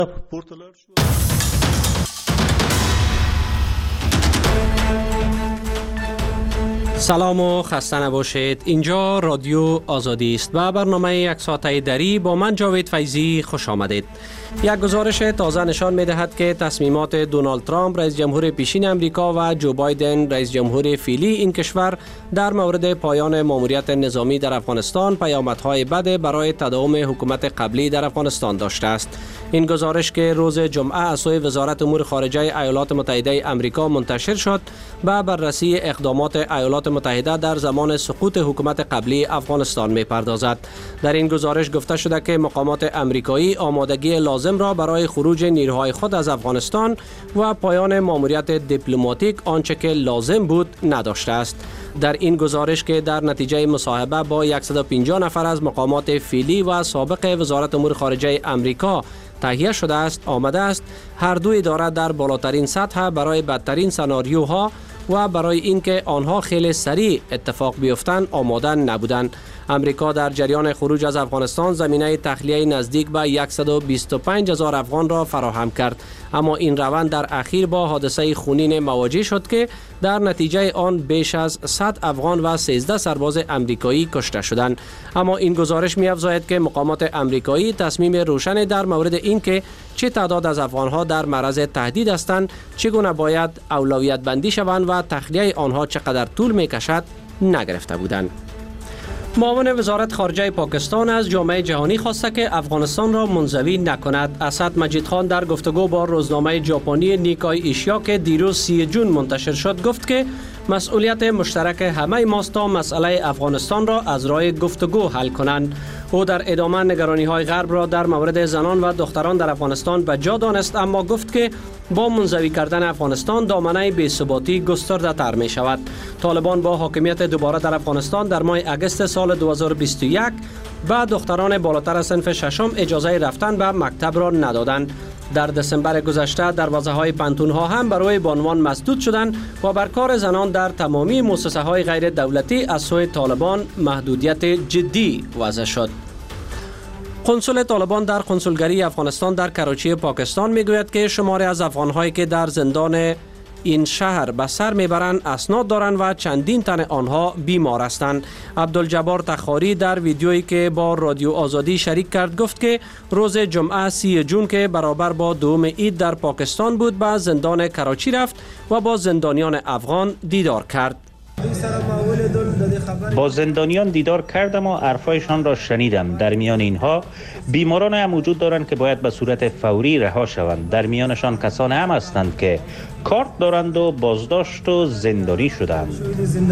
سلام و خسته نباشید. اینجا رادیو آزادی است و برنامه یک ساعته دری با من جاوید فیضی خوش آمدید. یک گزارش تازه نشان می دهد که تصمیمات دونالد ترامپ رئیس جمهور پیشین امریکا و جو بایدن رئیس جمهور فعلی این کشور در مورد پایان ماموریت نظامی در افغانستان پیامدهای بد برای تداوم حکومت قبلی در افغانستان داشته است. این گزارش که روز جمعه از سوی وزارت امور خارجه ایالات متحده امریکا منتشر شد به بررسی اقدامات ایالات متحده در زمان سقوط حکومت قبلی افغانستان می پردازد. در این گزارش گفته شده که مقامات امریکایی آمادگی لازم را برای خروج نیروهای خود از افغانستان و پایان ماموریت دیپلماتیک آنچه که لازم بود نداشته است. در این گزارش که در نتیجه مصاحبه با 150 نفر از مقامات فعلی و سابق وزارت امور خارجه امریکا تهیه شده است، آمده است هر دو اداره در بالاترین سطح برای بدترین سناریوها و برای اینکه آنها خیلی سریع اتفاق بیفتند آماده نبودند. امریکا در جریان خروج از افغانستان زمینه تخلیه نزدیک به 125,000 افغان را فراهم کرد، اما این روند در اخیر با حادثه خونین مواجه شد که در نتیجه آن بیش از 100 افغان و 13 سرباز امریکایی کشته شدند. اما این گزارش می‌افزاید که مقامات امریکایی تصمیم روشن در مورد اینکه چه تعداد از افغانها در معرض تهدید هستند، چگونه باید اولویت بندی شوند و تخلیه آنها چقدر طول می‌کشد نگرفته بودند. معاون وزارت خارجه پاکستان از جامعه جهانی خواسته که افغانستان را منزوی نکند. اسد مجید خان در گفتگو با روزنامه ژاپنی نیکای ایشیا که دیروز 30 جون منتشر شد گفت که مسئولیت مشترک همه ماست تا مسئله افغانستان را از راه گفتگو حل کنند. او در ادامه نگرانی‌های غرب را در مورد زنان و دختران در افغانستان به جا دانست، اما گفت که با منزوی کردن افغانستان دامنه بی‌ثباتی گسترده تر می شود. طالبان با حاکمیت دوباره در افغانستان در ماه اگست سال 2021 به دختران بالاتر از صنف ششم اجازه رفتن به مکتب را ندادند. در دسامبر گذشته دروازه‌های پانتون‌ها هم برای بانوان مسدود شدند و بر کار زنان در تمامی مؤسسه‌های غیر دولتی از سوی طالبان محدودیت جدی وضع شد. قنصل طالبان در قنصلگری افغانستان در کراچی پاکستان میگوید که شماری از افغان‌هایی که در زندان این شهر به سر میبرند اسناد دارند و چندین تن آنها بیمار هستند. عبدالجبار تخاری در ویدیویی که با رادیو آزادی شریک کرد گفت که روز جمعه 30 جون که برابر با دوم عید در پاکستان بود به زندان کراچی رفت و با زندانیان افغان دیدار کرد. با زندانیان دیدار کردم و حرفایشان را شنیدم. در میان اینها بیماران هم وجود دارند که باید به صورت فوری رها شوند. در میانشان کسان هم هستند که کارت دارند و بازداشت و زندانی شدند.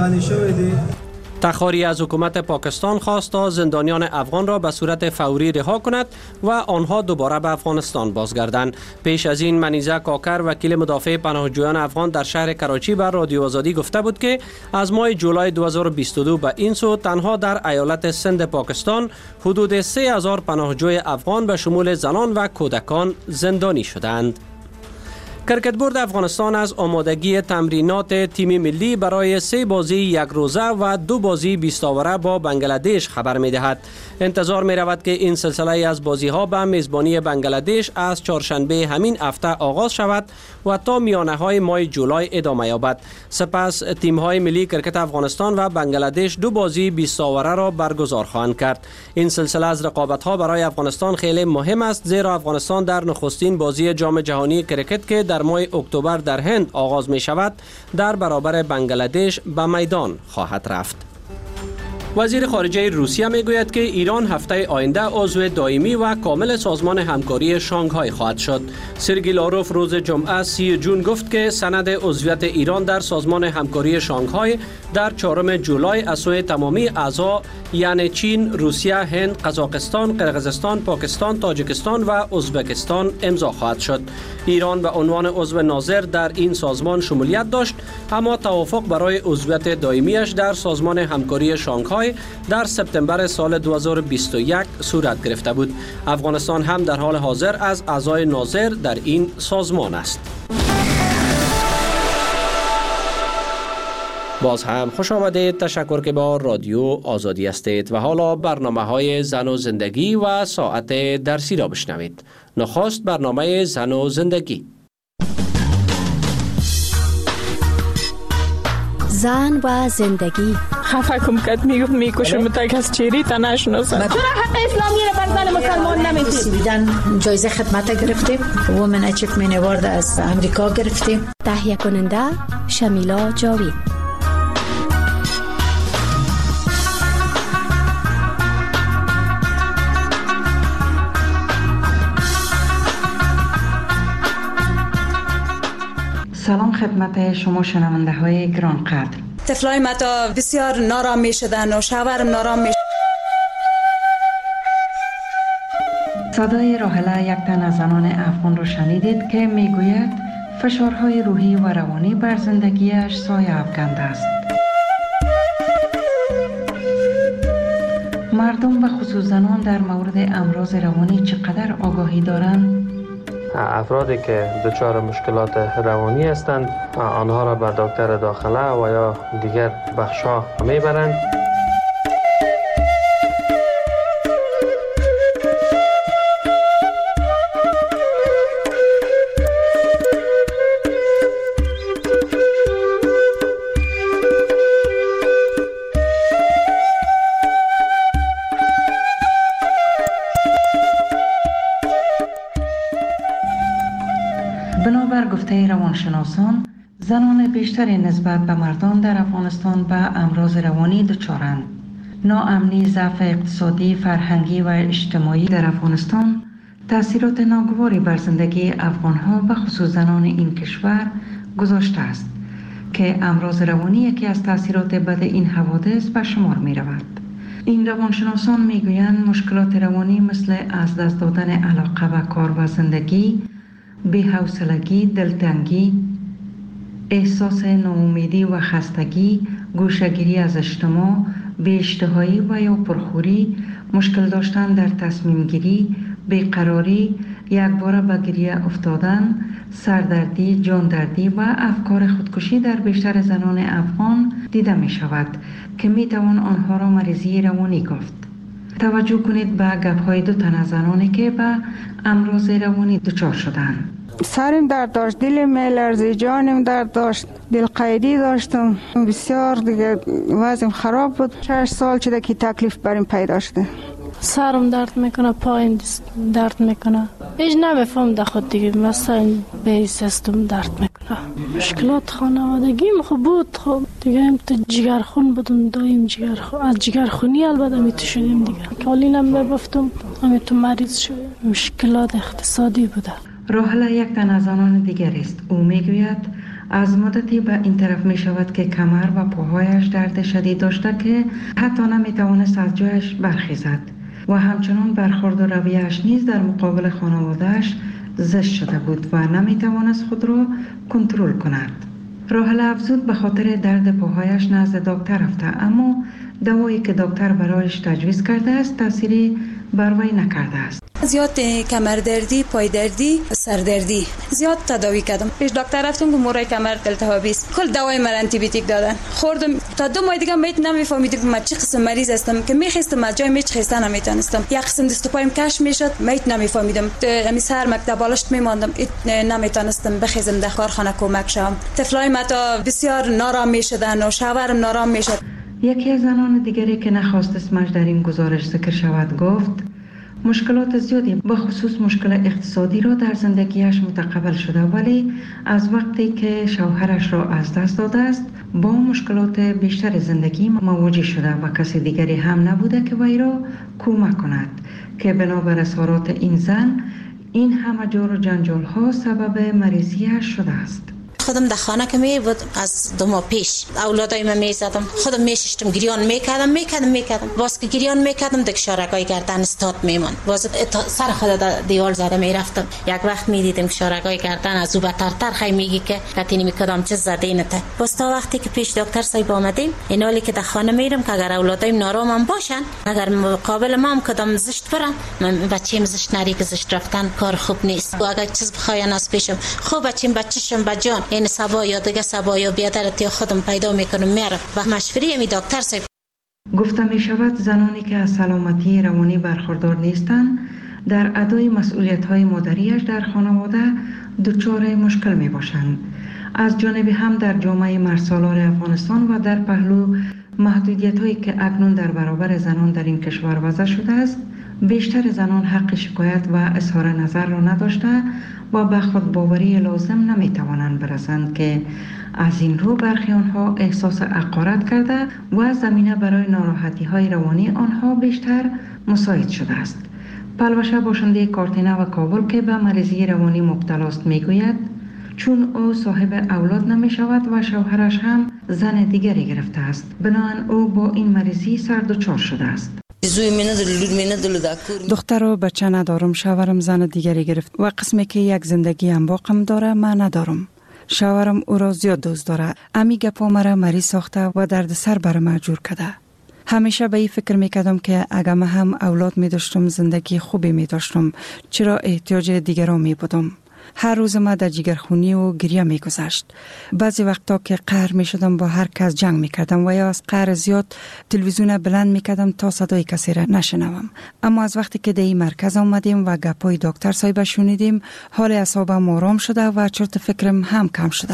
تخاری از حکومت پاکستان خواست تا زندانیان افغان را به صورت فوری رها کند و آنها دوباره به افغانستان بازگردند. پیش از این منیزه کاکر وکیل مدافع پناهجویان افغان در شهر کراچی بر رادیو آزادی گفته بود که از ماه جولای 2022 به این سو تنها در ایالت سند پاکستان حدود 3,000 پناهجوی افغان به شمول زنان و کودکان زندانی شدند. کرکت بورد افغانستان از آمادگی تمرینات تیم ملی برای 3 بازی 1 روزه و 2 بازی 20 آوره با بنگلادش خبر می دهد. انتظار می رود که این سلسله از بازی ها به میزبانی بنگلادش از چهارشنبه همین هفته آغاز شود و تا میانه های ماه جولای ادامه یابد. سپس تیم های ملی کرکت افغانستان و بنگلادش 2 بازی 20 آوره را برگزار خواهند کرد. این سلسله از رقابت ها برای افغانستان خیلی مهم است، زیرا افغانستان در نخستین بازی جام جهانی کرکت که در ماه اکتبر در هند آغاز می شود در برابر بنگلادش به میدان خواهد رفت. وزیر خارجه روسیه میگوید که ایران هفته آینده عضو دائمی و کامل سازمان همکاری شانگهای خواهد شد. سرگئی لاروف روز جمعه 30 جون گفت که سند عضویت ایران در سازمان همکاری شانگهای در 4 جولای از سوی تمامی اعضا یعنی چین، روسیه، هند، قزاقستان، قرقیزستان، پاکستان، تاجیکستان و ازبکستان امضا خواهد شد. ایران به عنوان عضو ناظر در این سازمان شمولیت داشت، اما توافق برای عضویت دائمیش در سازمان همکاری شانگهای در سپتامبر سال 2021 صورت گرفته بود. افغانستان هم در حال حاضر از اعضای ناظر در این سازمان است. باز هم خوش آمدید. تشکر که با رادیو آزادی هستید و حالا برنامه‌های زن و زندگی و ساعت درسی را بشنوید. نخست برنامه زن و زندگی. زن و زندگی. خفه کم کد میگفت میکشم تا از چیری تا نشناسم. چرا حق اسلامی را بر زن مسلمان نمیدید؟ دیدن جایزه خدمت گرفتیم. وومن اچیومنت اوارد از امریکا گرفتیم. تهیه کننده شمیلا جاوید. سلام خدمت شما شنونده های گرانقدر. طفلای متا بسیار نارام می شدن و شوهرم نارام می. صدای راحله یک تن از زنان افغان را شنیدید که میگوید فشارهای روحی و روانی بر زندگیش سایه افکنده است. مردم و خصوص زنان در مورد امراض روانی چقدر آگاهی دارند؟ افرادی که دچار مشکلات روانی هستند آنها را به دکتر داخله و یا دیگر بخش‌ها میبرند. بنابر گفته روانشناسان، زنان بیشتری نسبت به مردان در افغانستان به امراض روانی دچارند. ناامنی، ضعف اقتصادی، فرهنگی و اجتماعی در افغانستان تأثیرات ناگواری بر زندگی افغانها و خصوص زنان این کشور گذاشته است که امراض روانی یکی از تأثیرات بد این حوادث به شمار می رود. این روانشناسان می گویند مشکلات روانی مثل از دست دادن علاقه به کار و زندگی، بی‌حوصلگی، دلتنگی، احساس ناامیدی و خستگی، گوشه‌گیری از اجتماع، بی‌اشتهایی و یا پرخوری، مشکل داشتن در تصمیم گیری، بیقراری، یکباره به گریه افتادن، سردردی، جاندردی و افکار خودکشی در بیشتر زنان افغان دیده می شود که می توان آنها را مریضی روانی گفت. توجه کنید به گپ‌های دو تن از زنانی که به امراض روانی دچار شدند. سرم درد داشت، دلم میلرزید، جانم درد داشت، دلقیدی داشتم، بسیار دیگه وضعم خراب بود. 6 سال شده که تکلیف بریم پیدا شده. سرم درد میکنه، پایم درد میکنه، هیچ نمیفهم در خود دیگه، مثلا به سیستم درد میکنه. مشکلات خانوادگیم خوب بود، خب دیگه هم تو جگرخون بودم، دایم جگرخون، از جگرخونی البته میتو شدیم دیگه، کالینم ببفتم همه تو مریض شدیم. مشکلات اقتصادی بوده. راحله یک تن از زنان دیگر است. او میگوید از مدتی به این طرف می شود که کمر و پاهایش درد شدید داشته که حتی نمی توانست از جایش برخیزد و همچنان برخورد و رویه‌اش نیز در مقابل خانواده‌اش زشت شده بود و نمی توانست خود را کنترل کند. راحله افزود به خاطر درد پاهایش نزد دکتر رفته، اما دوایی که دکتر برایش تجویز کرده است تأثیری بر وی نکرده است. زیاد کمردردی، پایدردی، سردردی زیاد تداوی کردم. پیش دکتر رفتم که مورای کمر التهابی است. کل دوای من آنتی بیوتیک دادن. خوردم تا 2 ماه دیگه میت نمیفهمیدم من چه قسم مریض هستم که میخواستم از جای میچ خستن نمیتونستم. یک قسم دست و پایم کش میشد، میت نمیفهمیدم. همین سر مکتب بالشت میماندم، نمیتونستم بخیزم در کارخانه کمک شم. طفلای متا بسیار نارام میشدن و شوهرم نارام میشد. یکی از زنان دیگری که نخواست اسمش در این گزارش ذکر شود گفت مشکلات زیادی به خصوص مشکل اقتصادی را در زندگیش متقبل شده، ولی از وقتی که شوهرش را از دست داده است با مشکلات بیشتر زندگی مواجه شده و کسی دیگری هم نبوده که وی را کمک کند که بنابر اظهارات این زن این همه جور و جنجال ها سبب مریضیش شده است. خودم در خانه که می بود از 2 ماه پیش اولادای من می زدم، خودم می ششتم، گریان میکردم باز که گریان میکردم دک شارگای گردن استاد میمون، باز سر خود دیوال زده میرفتم. یک وقت میدیدم شارگای گردن از او بترتر خی میگی که کتینی میکردم چه زده اینته. باز تا وقتی که پیش دکتر صاحب آمدیم این حالی که در خانه میرم که اگر اولادایم نارام باشن، اگر مقابل ما کدام زشت برن، من بچه‌م زشت نری که زشت رفتن کار خوب نیست و اگر چیز بخواین از پیشم خوب بچه‌م بچه‌شم بجان این صبا یا دیگه صبا یا بیادرت یا خودم پیدا میکنم میرم و مشوره می دکتر صاحب. گفته می شود زنانی که از سلامتی روانی برخوردار نیستند در ادای مسئولیت‌های مادریش در خانواده دچار مشکل می باشند. از جانب هم در جامعه مرسالار افغانستان و در پهلو محدودیت‌هایی که اکنون در برابر زنان در این کشور وضع شده است، بیشتر زنان حق شکایت و اظهار نظر را نداشته و به خود باوری لازم نمی‌توانند برسند که از این رو برخی آنها احساس حقارت کرده و زمینه برای ناراحتی‌های روانی آنها بیشتر مساعد شده است. پلوشه باشنده کارتینه و کابل که به مریضی روانی مبتلا است میگوید چون او صاحب اولاد نمی شود و شوهرش هم زن دیگری گرفته است، بنابراین او با این مریضی سردچار شده است. دختر و بچه ندارم، شوهرم زن دیگری گرفت و قسمی که یک زندگی هم باقم داره من ندارم. شوهرم او را زیاد دوست داره، امی گپا مرا مریض ساخته و درد سر بر من جور کرده. همیشه به این فکر میکردم که اگر من هم اولاد می داشتم زندگی خوبی می داشتم، چرا احتیاج دیگران می بودم. هر روز ما در جگرخونی و گریه می گذشت. بعضی وقتا که قهر می شدم با هر کس جنگ می کردم و یا از قهر زیاد تلویزیون بلند می کردم تا صدای کسی را نشنوم. اما از وقتی که در این مرکز آمدیم و گپای دکتر صاحب شنیدیم، حال اعصابم آرام شده و چرت فکرم هم کم شده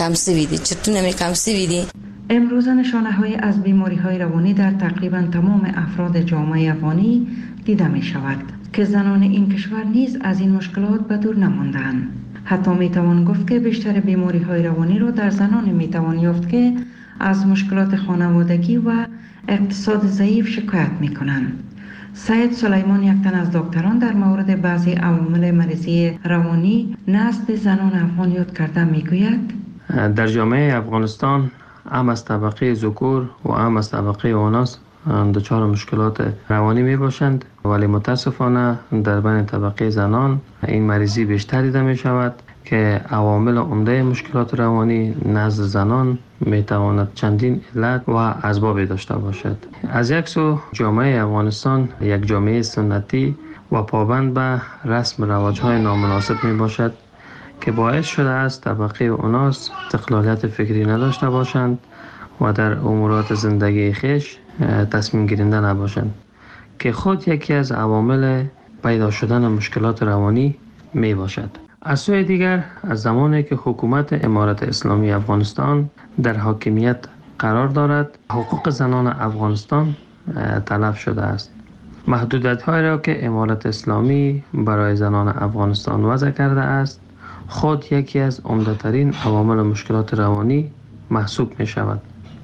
است. امروز نشانه‌های از بیماری‌های روانی در تقریباً تمام افراد جامعه افغانی دیده می شود که زنان این کشور نیز از این مشکلات به دور نماندند. حتی می توان گفت که بیشتر بیماری‌های روانی را در زنان می توان یافت که از مشکلات خانوادگی و اقتصاد ضعیف شکایت می کنند. سید سلیمان یک تن از دکتران در مورد بعضی عوامل مریضی روانی نزد زنان افغان یاد کرده می گوید در جامعه افغانستان هم از طبقه ذکور و هم از طبقه اناث دچار مشکلات روانی می باشند، ولی متاسفانه در بین طبقه زنان این مریضی بیشتر دیده می شود که عوامل عمده مشکلات روانی نزد زنان می تواند چندین علت و اسباب داشته باشد. از یک سو جامعه افغانستان یک جامعه سنتی و پابند به رسم رواج‌های نامناسب می باشد که باعث شده است طبقه اناث استقلالیت فکری نداشته باشند و در امورات زندگی خیش تصمیم گیرنده نباشند که خود یکی از عوامل پیدا شدن مشکلات روانی می باشد. از سوی دیگر از زمانی که حکومت امارت اسلامی افغانستان در حاکمیت قرار دارد، حقوق زنان افغانستان تلف شده است. محدودیت‌هایی را که امارت اسلامی برای زنان افغانستان وضع کرده است خود یکی از عمده‌ترین عوامل مشکلات روانی محسوب می شود.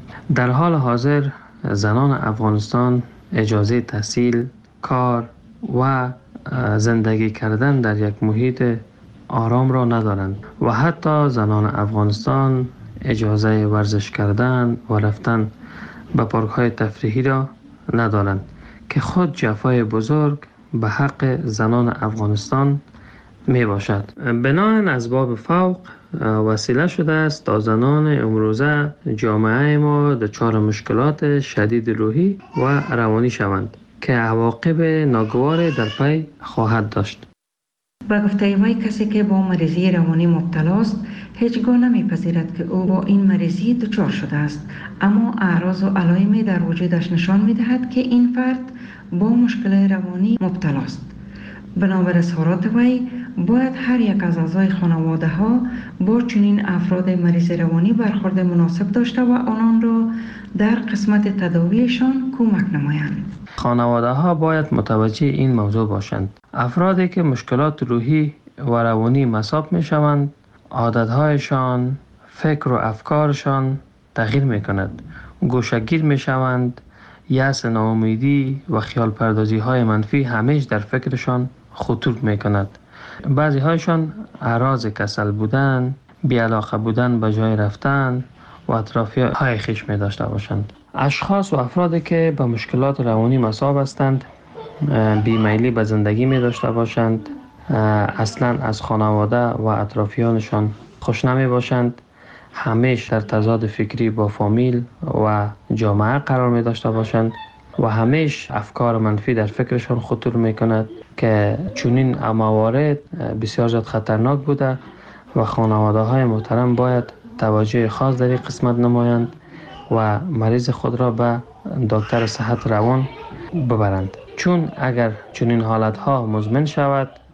در حال حاضر زنان افغانستان اجازه تحصیل، کار و زندگی کردن در یک محیط آرام را ندارند و حتی زنان افغانستان اجازه ورزش کردن و رفتن به پارک‌های تفریحی را ندارند که خود جفای بزرگ به حق زنان افغانستان می باشد. بناهن اسباب فوق وسیله شده است تا زنان امروزه جامعه ما دچار مشکلات شدید روحی و روانی شوند که عواقب ناگوار در پی خواهد داشت. با گفته وی کسی که با مریضی روانی مبتلا است هیچگاه نمیپذیرد که او با این مریضی دچار شده است، اما اعراض و علائمی در وجودش نشان میدهد که این فرد با مشکل روانی مبتلا است. بنابر اظهارات وی باید هر یک از اعضای خانواده ها با چنین افراد مریض روانی برخورد مناسب داشته و آنان را در قسمت تداویشان کمک نمایند. خانواده ها باید متوجه این موضوع باشند. افرادی که مشکلات روحی و روانی مصاب می شوند، عادتهایشان، فکر و افکارشان تغییر می کند. گوشه‌گیر می شوند، یأس، ناامیدی و خیال پردازی های منفی همیشه در فکرشان خطور می کند. بعضی هایشان اعراض کسل بودن، بی‌علاقه بودن به جای رفتن و اطرافی های خیش می داشته باشند. اشخاص و افرادی که به مشکلات روانی مصاب هستند بیمیلی به زندگی می داشته باشند، اصلا از خانواده و اطرافیانشان خوش نمی باشند، همیشه در تضاد فکری با فامیل و جامعه قرار می داشته باشند و همیشه افکار منفی در فکرشان خطور می کند که چنین موارد بسیار زیاد خطرناک بوده و خانواده های محترم باید توجه خاص در این قسمت نمایند و مریض خود را به دکتر صحت روان ببرند، چون اگر چنین حالت ها مزمن شود